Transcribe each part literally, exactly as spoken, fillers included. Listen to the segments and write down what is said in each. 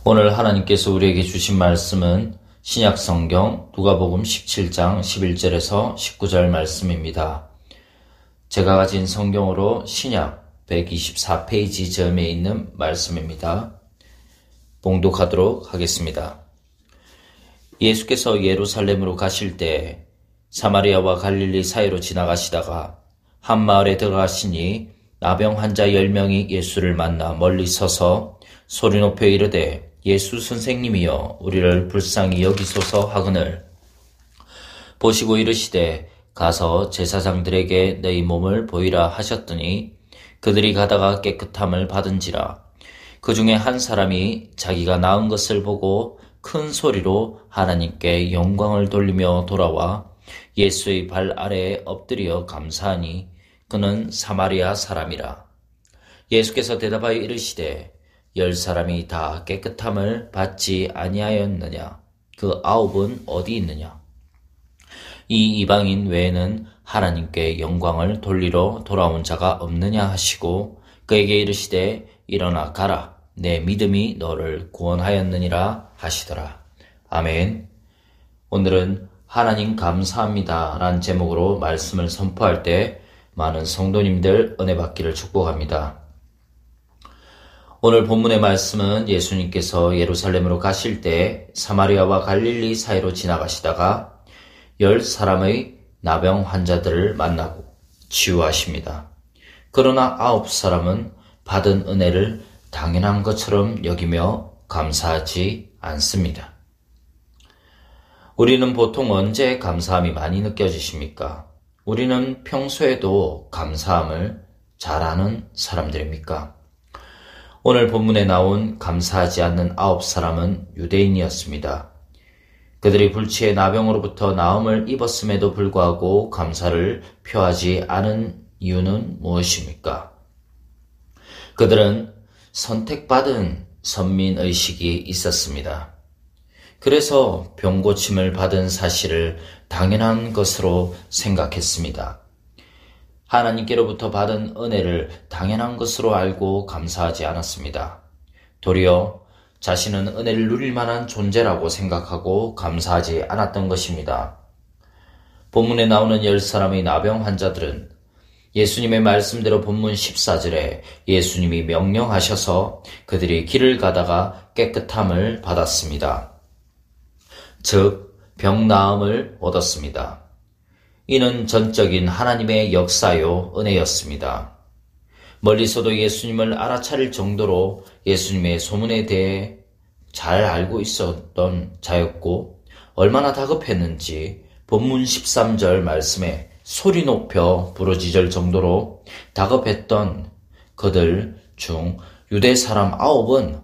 오늘 하나님께서 우리에게 주신 말씀은 신약성경 누가복음 십칠 장 십일 절에서 십구 절 말씀입니다. 제가 가진 성경으로 신약 백이십사 페이지 점에 있는 말씀입니다. 봉독하도록 하겠습니다. 예수께서 예루살렘으로 가실 때 사마리아와 갈릴리 사이로 지나가시다가 한 마을에 들어가시니 나병 환자 열 명이 예수를 만나 멀리 서서 소리 높여 이르되 예수 선생님이여 우리를 불쌍히 여기소서 하거늘 보시고 이르시되 가서 제사장들에게 너희 몸을 보이라 하셨더니 그들이 가다가 깨끗함을 받은지라. 그 중에 한 사람이 자기가 나은 것을 보고 큰 소리로 하나님께 영광을 돌리며 돌아와 예수의 발 아래에 엎드려 감사하니 그는 사마리아 사람이라. 예수께서 대답하여 이르시되 열 사람이 다 깨끗함을 받지 아니하였느냐? 그 아홉은 어디 있느냐? 이 이방인 외에는 하나님께 영광을 돌리러 돌아온 자가 없느냐 하시고 그에게 이르시되 일어나 가라. 내 믿음이 너를 구원하였느니라 하시더라. 아멘. 오늘은 하나님 감사합니다 라는 제목으로 말씀을 선포할 때 많은 성도님들 은혜 받기를 축복합니다. 오늘 본문의 말씀은 예수님께서 예루살렘으로 가실 때 사마리아와 갈릴리 사이로 지나가시다가 열 사람의 나병 환자들을 만나고 치유하십니다. 그러나 아홉 사람은 받은 은혜를 당연한 것처럼 여기며 감사하지 않습니다. 우리는 보통 언제 감사함이 많이 느껴지십니까? 우리는 평소에도 감사함을 잘하는 사람들입니까? 오늘 본문에 나온 감사하지 않는 아홉 사람은 유대인이었습니다. 그들이 불치의 나병으로부터 나음을 입었음에도 불구하고 감사를 표하지 않은 이유는 무엇입니까? 그들은 선택받은 선민의식이 있었습니다. 그래서 병고침을 받은 사실을 당연한 것으로 생각했습니다. 하나님께로부터 받은 은혜를 당연한 것으로 알고 감사하지 않았습니다. 도리어 자신은 은혜를 누릴 만한 존재라고 생각하고 감사하지 않았던 것입니다. 본문에 나오는 열 사람의 나병 환자들은 예수님의 말씀대로 본문 십사 절에 예수님이 명령하셔서 그들이 길을 가다가 깨끗함을 받았습니다. 즉, 병 나음을 얻었습니다. 이는 전적인 하나님의 역사요 은혜였습니다. 멀리서도 예수님을 알아차릴 정도로 예수님의 소문에 대해 잘 알고 있었던 자였고 얼마나 다급했는지 본문 십삼 절 말씀에 소리 높여 부르짖을 정도로 다급했던 그들 중 유대 사람 아홉은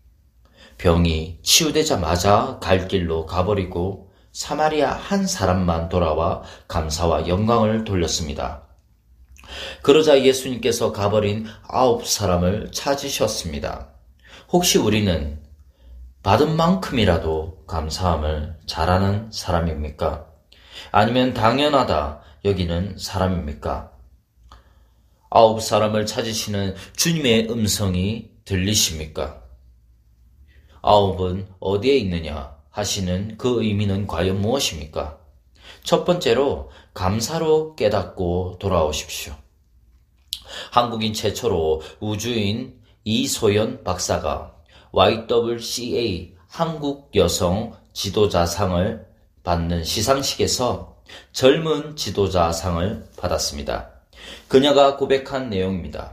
병이 치유되자마자 갈 길로 가버리고 사마리아 한 사람만 돌아와 감사와 영광을 돌렸습니다. 그러자 예수님께서 가버린 아홉 사람을 찾으셨습니다. 혹시 우리는 받은 만큼이라도 감사함을 잘하는 사람입니까? 아니면 당연하다 여기는 사람입니까? 아홉 사람을 찾으시는 주님의 음성이 들리십니까? 아홉은 어디에 있느냐 하시는 그 의미는 과연 무엇입니까? 첫 번째로 감사로 깨닫고 돌아오십시오. 한국인 최초로 우주인 이소연 박사가 와이 더블유 씨 에이 한국 여성 지도자상을 받는 시상식에서 젊은 지도자상을 받았습니다. 그녀가 고백한 내용입니다.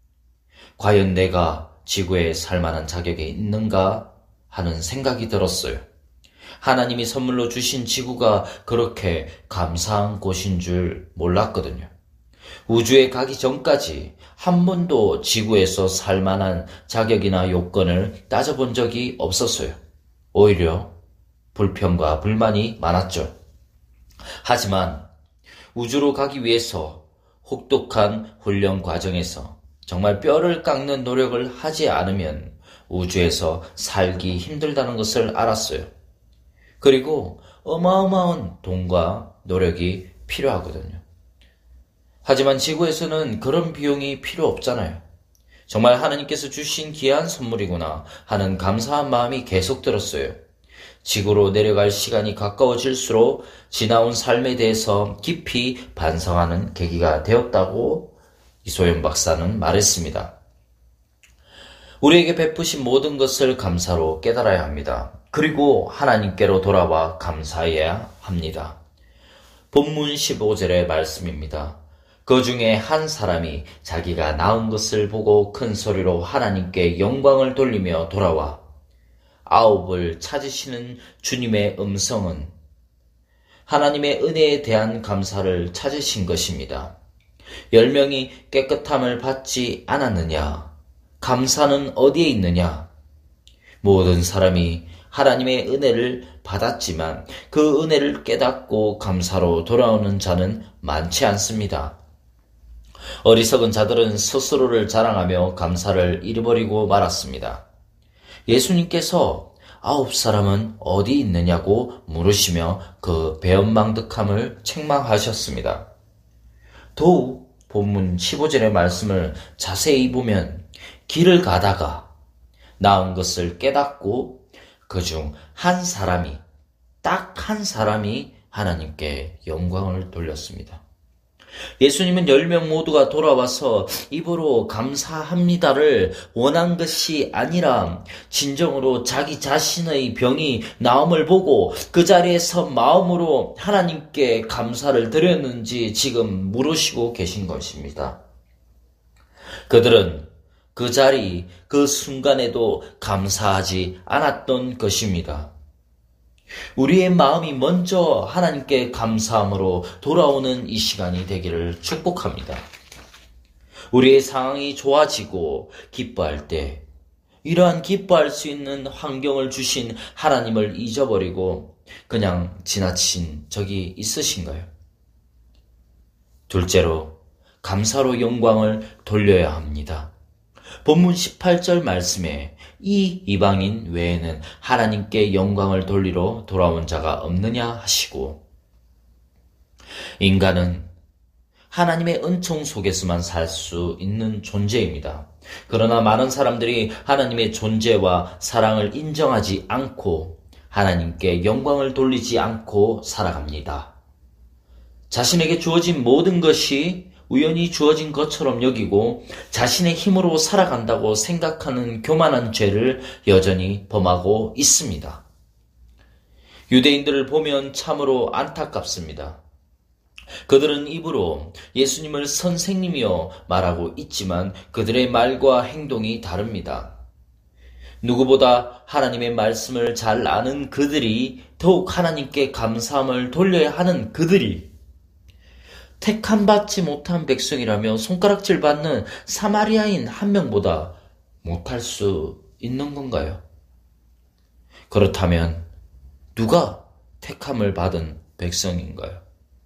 과연 내가 지구에 살만한 자격이 있는가 하는 생각이 들었어요. 하나님이 선물로 주신 지구가 그렇게 감사한 곳인 줄 몰랐거든요. 우주에 가기 전까지 한 번도 지구에서 살만한 자격이나 요건을 따져본 적이 없었어요. 오히려 불평과 불만이 많았죠. 하지만 우주로 가기 위해서 혹독한 훈련 과정에서 정말 뼈를 깎는 노력을 하지 않으면 우주에서 살기 힘들다는 것을 알았어요. 그리고 어마어마한 돈과 노력이 필요하거든요. 하지만 지구에서는 그런 비용이 필요 없잖아요. 정말 하나님께서 주신 귀한 선물이구나 하는 감사한 마음이 계속 들었어요. 지구로 내려갈 시간이 가까워질수록 지나온 삶에 대해서 깊이 반성하는 계기가 되었다고 이소연 박사는 말했습니다. 우리에게 베푸신 모든 것을 감사로 깨달아야 합니다. 그리고 하나님께로 돌아와 감사해야 합니다. 본문 십오 절의 말씀입니다. 그 중에 한 사람이 자기가 낳은 것을 보고 큰 소리로 하나님께 영광을 돌리며 돌아와 아홉을 찾으시는 주님의 음성은 하나님의 은혜에 대한 감사를 찾으신 것입니다. 열 명이 깨끗함을 받지 않았느냐? 감사는 어디에 있느냐? 모든 사람이 하나님의 은혜를 받았지만 그 은혜를 깨닫고 감사로 돌아오는 자는 많지 않습니다. 어리석은 자들은 스스로를 자랑하며 감사를 잃어버리고 말았습니다. 예수님께서 아홉 사람은 어디 있느냐고 물으시며 그 배은망덕함을 책망하셨습니다. 더욱 본문 십오 절의 말씀을 자세히 보면 길을 가다가 낳은 것을 깨닫고 그중 한 사람이, 딱 한 사람이 하나님께 영광을 돌렸습니다. 예수님은 열 명 모두가 돌아와서 입으로 감사합니다를 원한 것이 아니라 진정으로 자기 자신의 병이 나음을 보고 그 자리에서 마음으로 하나님께 감사를 드렸는지 지금 물으시고 계신 것입니다. 그들은 그 자리, 그 순간에도 감사하지 않았던 것입니다. 우리의 마음이 먼저 하나님께 감사함으로 돌아오는 이 시간이 되기를 축복합니다. 우리의 상황이 좋아지고 기뻐할 때 이러한 기뻐할 수 있는 환경을 주신 하나님을 잊어버리고 그냥 지나친 적이 있으신가요? 둘째로 감사로 영광을 돌려야 합니다. 본문 십팔 절 말씀에 이 이방인 외에는 하나님께 영광을 돌리러 돌아온 자가 없느냐 하시고, 인간은 하나님의 은총 속에서만 살 수 있는 존재입니다. 그러나 많은 사람들이 하나님의 존재와 사랑을 인정하지 않고 하나님께 영광을 돌리지 않고 살아갑니다. 자신에게 주어진 모든 것이 우연히 주어진 것처럼 여기고 자신의 힘으로 살아간다고 생각하는 교만한 죄를 여전히 범하고 있습니다. 유대인들을 보면 참으로 안타깝습니다. 그들은 입으로 예수님을 선생님이여 말하고 있지만 그들의 말과 행동이 다릅니다. 누구보다 하나님의 말씀을 잘 아는 그들이, 더욱 하나님께 감사함을 돌려야 하는 그들이 택함받지 못한 백성이라며 손가락질 받는 사마리아인 한 명보다 못할 수 있는 건가요? 그렇다면 누가 택함을 받은 백성인가요?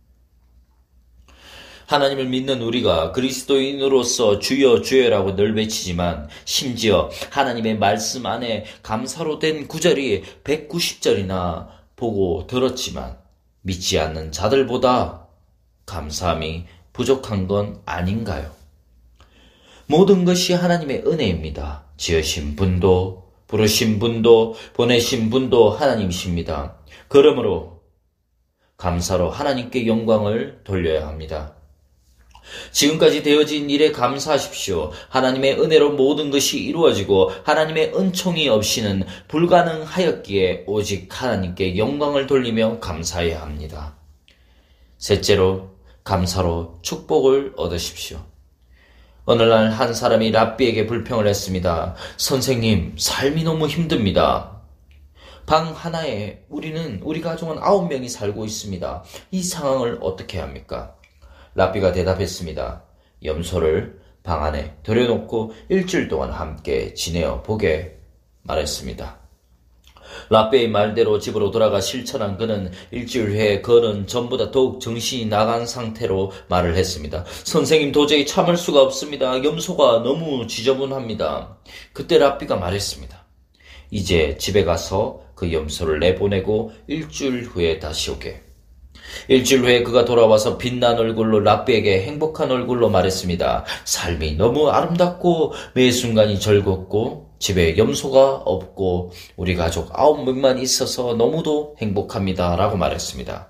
하나님을 믿는 우리가 그리스도인으로서 주여 주여라고 늘 외치지만 심지어 하나님의 말씀 안에 감사로 된 구절이 백구십 절이나 보고 들었지만 믿지 않는 자들보다 감사함이 부족한 건 아닌가요? 모든 것이 하나님의 은혜입니다. 지으신 분도, 부르신 분도, 보내신 분도 하나님이십니다. 그러므로 감사로 하나님께 영광을 돌려야 합니다. 지금까지 되어진 일에 감사하십시오. 하나님의 은혜로 모든 것이 이루어지고 하나님의 은총이 없이는 불가능하였기에 오직 하나님께 영광을 돌리며 감사해야 합니다. 셋째로 감사로 축복을 얻으십시오. 어느 날 한 사람이 랍비에게 불평을 했습니다. 선생님, 삶이 너무 힘듭니다. 방 하나에 우리는, 우리 가족은 아홉 명이 살고 있습니다. 이 상황을 어떻게 해야 합니까? 랍비가 대답했습니다. 염소를 방 안에 들여놓고 일주일 동안 함께 지내어 보게 말했습니다. 랍비의 말대로 집으로 돌아가 실천한 그는 일주일 후에 그는 전보다 더욱 정신이 나간 상태로 말을 했습니다. 선생님, 도저히 참을 수가 없습니다. 염소가 너무 지저분합니다. 그때 랍비가 말했습니다. 이제 집에 가서 그 염소를 내보내고 일주일 후에 다시 오게. 일주일 후에 그가 돌아와서 빛난 얼굴로 랍비에게 행복한 얼굴로 말했습니다. 삶이 너무 아름답고 매 순간이 즐겁고 집에 염소가 없고 우리 가족 아홉 명만 있어서 너무도 행복합니다. 라고 말했습니다.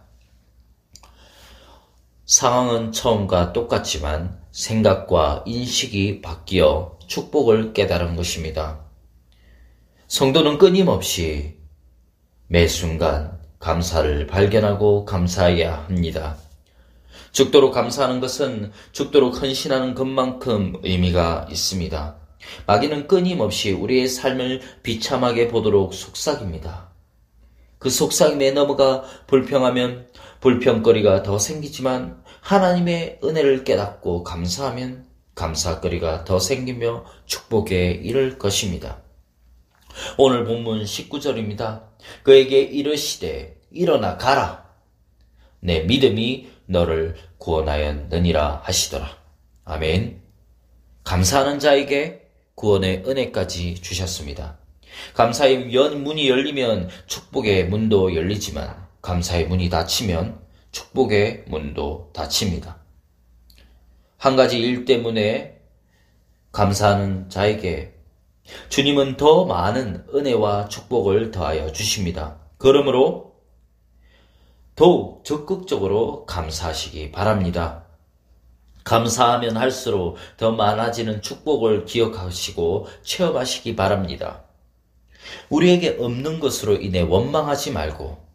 상황은 처음과 똑같지만 생각과 인식이 바뀌어 축복을 깨달은 것입니다. 성도는 끊임없이 매 순간 감사를 발견하고 감사해야 합니다. 죽도록 감사하는 것은 죽도록 헌신하는 것만큼 의미가 있습니다. 마귀는 끊임없이 우리의 삶을 비참하게 보도록 속삭입니다. 그 속삭임에 넘어가 불평하면 불평거리가 더 생기지만 하나님의 은혜를 깨닫고 감사하면 감사거리가 더 생기며 축복에 이를 것입니다. 오늘 본문 십구 절입니다. 그에게 이르시되 일어나 가라. 내 믿음이 너를 구원하였느니라 하시더라. 아멘. 감사하는 자에게 구원의 은혜까지 주셨습니다. 감사의 문이 열리면 축복의 문도 열리지만 감사의 문이 닫히면 축복의 문도 닫힙니다. 한 가지 일 때문에 감사하는 자에게 주님은 더 많은 은혜와 축복을 더하여 주십니다. 그러므로 더욱 적극적으로 감사하시기 바랍니다. 감사하면 할수록 더 많아지는 축복을 기억하시고 체험하시기 바랍니다. 우리에게 없는 것으로 인해 원망하지 말고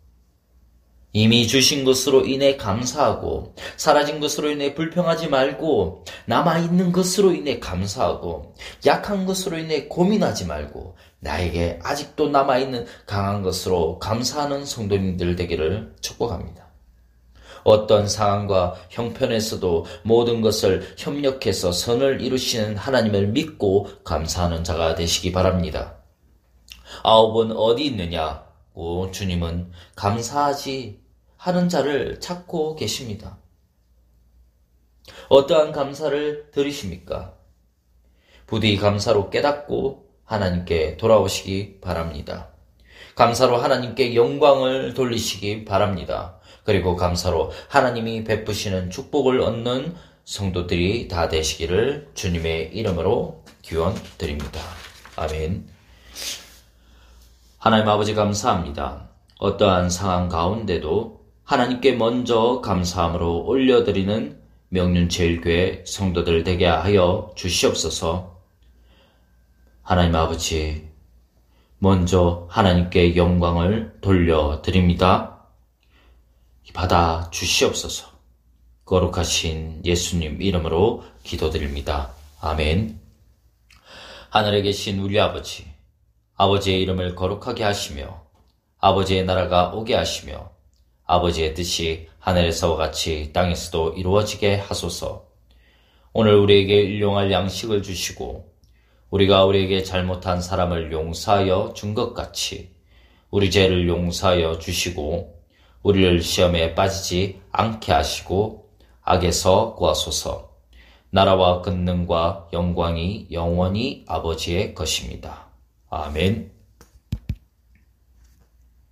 이미 주신 것으로 인해 감사하고 사라진 것으로 인해 불평하지 말고 남아있는 것으로 인해 감사하고 약한 것으로 인해 고민하지 말고 나에게 아직도 남아있는 강한 것으로 감사하는 성도님들 되기를 축복합니다. 어떤 상황과 형편에서도 모든 것을 협력해서 선을 이루시는 하나님을 믿고 감사하는 자가 되시기 바랍니다. 아홉은 어디 있느냐고 주님은 감사하지 하는 자를 찾고 계십니다. 어떠한 감사를 드리십니까? 부디 감사로 깨닫고 하나님께 돌아오시기 바랍니다. 감사로 하나님께 영광을 돌리시기 바랍니다. 그리고 감사로 하나님이 베푸시는 축복을 얻는 성도들이 다 되시기를 주님의 이름으로 기원드립니다. 아멘. 하나님 아버지 감사합니다. 어떠한 상황 가운데도 하나님께 먼저 감사함으로 올려드리는 명륜제일교회 성도들 되게 하여 주시옵소서. 하나님 아버지, 먼저 하나님께 영광을 돌려드립니다. 받아 주시옵소서. 거룩하신 예수님 이름으로 기도드립니다. 아멘. 하늘에 계신 우리 아버지, 아버지의 이름을 거룩하게 하시며 아버지의 나라가 오게 하시며 아버지의 뜻이 하늘에서와 같이 땅에서도 이루어지게 하소서. 오늘 우리에게 일용할 양식을 주시고 우리가 우리에게 잘못한 사람을 용서하여 준 것 같이 우리 죄를 용서하여 주시고 우리를 시험에 빠지지 않게 하시고 악에서 구하소서. 나라와 권능과 영광이 영원히 아버지의 것입니다. 아멘.